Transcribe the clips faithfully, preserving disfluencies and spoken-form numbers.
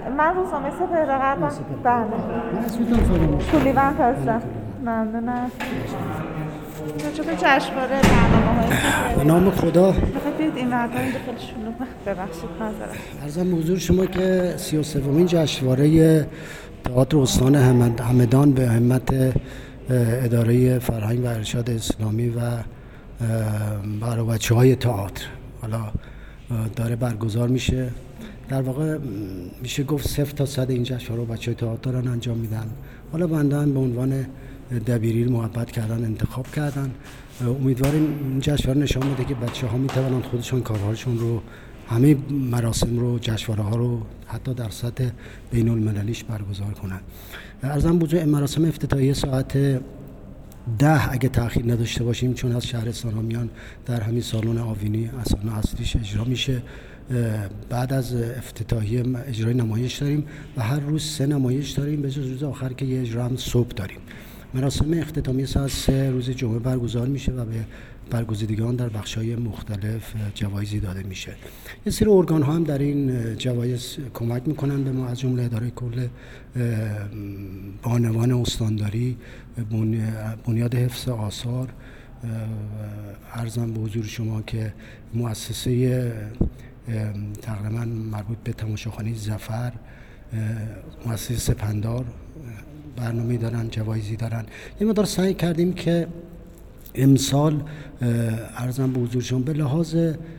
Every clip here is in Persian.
من روزنامه سپهر غربم. بله. اسمتون فراموش تولیوان هستم. ممنونم. چه به جشنواره برنامه‌های به نام خدا. ببینید این وقتا اینجا خیلی شلوغه. ببخشید معذرت. عرضم به حضور شما که سی و سومین جشنواره تئاتر استان همدان به همت اداره فرهنگ و ارشاد اسلامی و برای بچه‌های تئاتر حالا داره برگزار میشه. در واقع میشه گفت صفر تا صد این جشنواره رو بچه‌های تئاتر دارن انجام میدن. حالا بندن به عنوان دبیری محبت کردن انتخاب کردن. امیدواریم این جشنواره نشان بده که بچه‌ها میتونن خودشون کارهاشون رو همه مراسم رو جشنواره ها رو حتی در سطح بین المللیش برگزار کنن. عرضم بزرگ مراسم افتتاحیه ساعت ده اگه تأخیر نداشته باشیم چون از شهرستان ها میان در همین سالن آوینی سالن اصلیش اجرا میشه. بعد از افتتاحیه اجرای نمایش داریم و هر روز سه نمایش داریم به جز روز آخر که یه اجرا هم صبح داریم. مراسم اختتامیه ساعت سه روز جمعه برگزار میشه و به برگزیدگان در بخش‌های مختلف جوایزی داده میشه. یه سری ارگان ها هم در این جوایز کمک میکنن به ما از جمله اداره کل بانوان استانداری، بنیاد حفظ آثار. عرضم به حضور شما که مؤسسه تقریبا مربوط به تماشاخانه ظفر، مؤسسه سپندار برنامه دارن، جوایزی دارن. یه مقدار سعی کردیم که امسال عرضم به حضور شما به لحاظ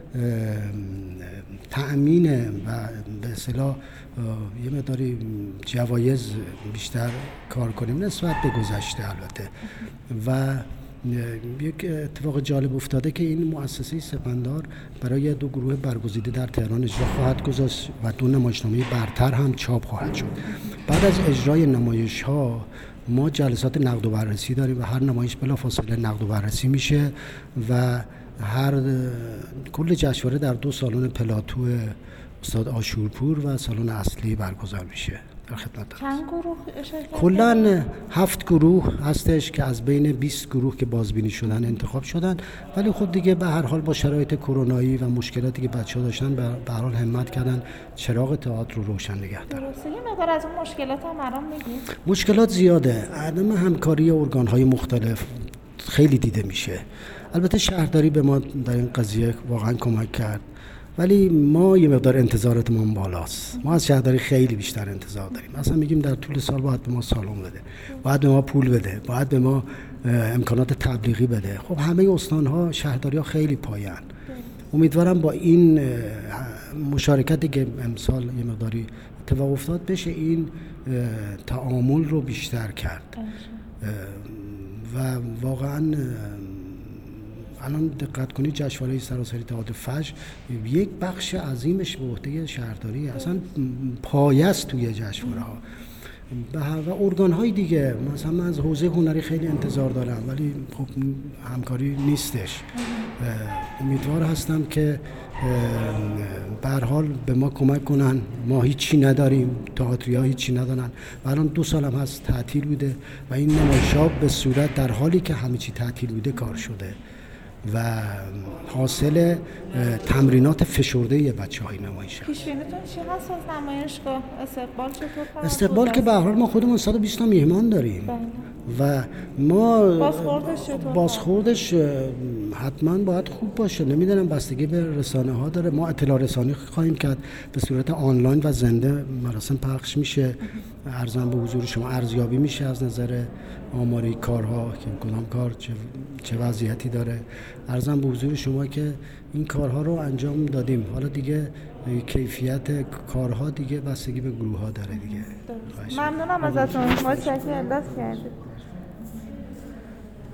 تأمین و به اصطلاح یه مقداری جوایز بیشتر کار کنیم نسبت به گذشته البته. و یک اتفاق جالب افتاده که این مؤسسه سپندار برای دو گروه برگزیده در تهران اجرا خواهد گذاشت و دو نمایشنامه برتر هم چاپ خواهد شد. بعد از اجرای نمایش ها ما جلسات نقد و بررسی داریم و هر نمایش بلافاصله نقد و بررسی میشه و هر کل جشنواره در دو سالن پلاتو استاد آشورپور و سالن اصلی برگزار میشه. در خدمت چند گروه شرکت؟ کلاً هفت گروه هستش که از بین بیست گروه که بازبینی شدن انتخاب شدن، ولی خود دیگه به هر حال با شرایط کرونایی و مشکلاتی که بچه‌ها داشتن به هر حال همت کردن چراغ تئاتر رو روشن نگه دارن. درسته. یه مقدار از اون مشکلات هم برام میگید؟ مشکلات زیاده. عدم همکاری ارگان‌های مختلف خیلی دیده میشه. البته شهرداری به ما در این قضیه واقعا کمک کرد، ولی ما یه مقدار انتظاراتمون بالاست. ما از شهرداری خیلی بیشتر انتظار داریم. اصلا میگیم در طول سال باید به ما سالن بده، باید به ما پول بده، باید به ما امکانات تبلیغی بده. خب همه استان‌ها شهرداری‌ها خیلی پایه‌ن. امیدوارم با این مشارکتی که امسال یه مقداری اتفاق افتاد بشه این تعامل رو بیشتر کرد. و واقعاً الان دقت کنید جشنواره سراسری تئاتر فجر یک بخش عظیمش به عهده شهرداری اصلا پایه است توی جشنواره ها و ارگان های دیگه. مثلا من از حوزه هنری خیلی انتظار دارم ولی خب همکاری نیستش. امیدوار هستم که به هر حال به ما کمک کنن. ما هیچی نداریم، تئاتریا هیچی ندارن و الان دو سال هم هست تعطیل بوده و این نمایش‌ها به صورت در حالی که همه چی تعطیل بوده کار شده و حاصل تمرینات فشرده بچه‌های نمایش. پیش‌بینیتون چی هست از نمایشگاه؟ استقبال چطور خواهد؟ استقبال که به هر حال ما خودمون صد و بیست تا میهمان داریم. بله. و ما بازخوردش چطور؟ بازخوردش حتما باید خوب باشه. نمیدونم بستگی به رسانه ها داره. ما اطلاع رسانی خواهیم کرد به صورت آنلاین و زنده مراسم پخش میشه. عرضم به حضور شما ارزیابی میشه از نظر آماری کارها که کدام کار چه, چه وضعیتی داره. عرضم به حضور شما که این کارها رو انجام دادیم. حالا دیگه کیفیت کارها دیگه بستگی به گروه ها داره دیگه. ممنونم ازتون. متشکرم. دست کردید.